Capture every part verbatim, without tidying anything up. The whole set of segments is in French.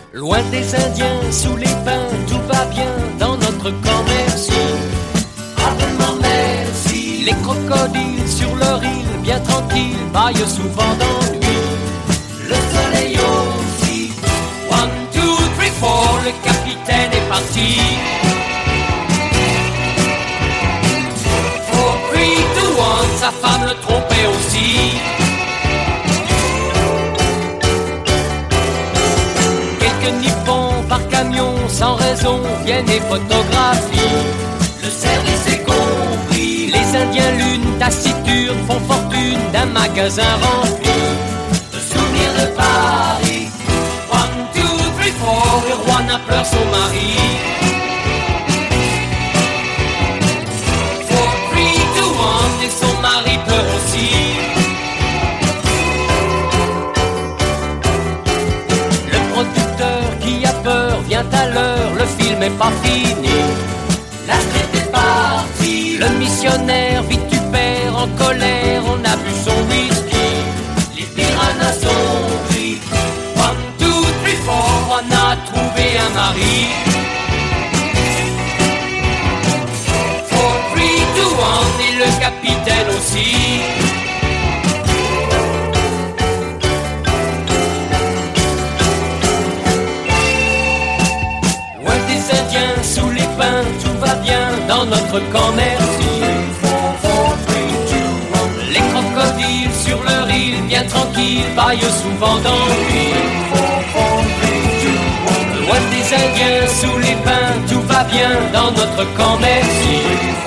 Loin des Indiens, sous les pins, tout va bien dans notre camp, merci. Abonnement, merci. Les crocodiles sur leur île, bien tranquilles, baillent souvent d'ennui. Le soleil aussi. One, two, three, four, le capitaine est parti. Four, three, two, one, sa femme le trompait aussi. Nippons par camion sans raison viennent et photographient. Le service est compris. Les Indiens lune taciturne font fortune d'un magasin rempli de souvenirs de Paris. One, two, three, four, et Juana pleure son mari. Four, three, two, one, et son mari pleure aussi. Vient à l'heure, le film est pas fini. La traite est partie. Le missionnaire vitupère en colère, on a bu son whisky. Les piranhas sont pris. One, two, three, four, on a trouvé un mari. Four, three, two, one, et le capitaine aussi. Sous les pins, tout va bien dans notre camp, merci. Les crocodiles sur leur île, bien tranquilles, baillent souvent d'ennui. Loin des Indiens, sous les pins, tout va bien dans notre camp, merci.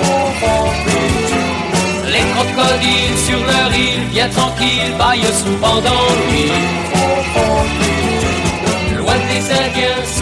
Les crocodiles sur leur île, bien tranquilles, baillent souvent d'ennui. Loin des Indiens,